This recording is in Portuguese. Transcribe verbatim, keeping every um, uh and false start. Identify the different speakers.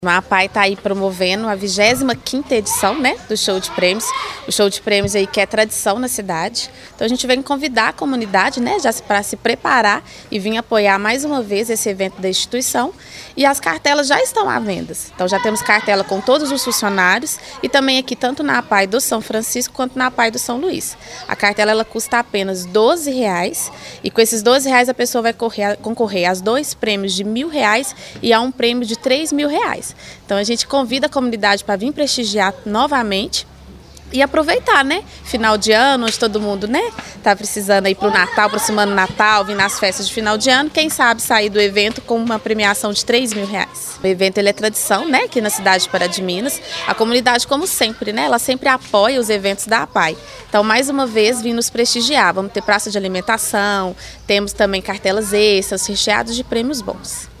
Speaker 1: A APAI está aí promovendo a vigésima quinta edição, né, do Show de Prêmios. O Show de Prêmios aí que é tradição na cidade. Então a gente vem convidar a comunidade, né, já para se preparar e vir apoiar mais uma vez esse evento da instituição. E as cartelas já estão à venda. Então já temos cartela com todos os funcionários e também aqui tanto na APAI do São Francisco quanto na APAI do São Luís. A cartela ela custa apenas doze reais e com esses doze reais a pessoa vai correr, concorrer a dois prêmios de mil reais e a um prêmio de três mil reais. Então a gente convida a comunidade para vir prestigiar novamente e aproveitar, né? Final de ano, onde todo mundo, né, tá precisando ir para o Natal, aproximando o Natal, vir nas festas de final de ano, quem sabe sair do evento com uma premiação de três mil reais. O evento ele é tradição, né, aqui na cidade de Pará de Minas. A comunidade, como sempre, né, ela sempre apoia os eventos da APAI. Então, mais uma vez, vim nos prestigiar. Vamos ter praça de alimentação, temos também cartelas extras, recheados de prêmios bons.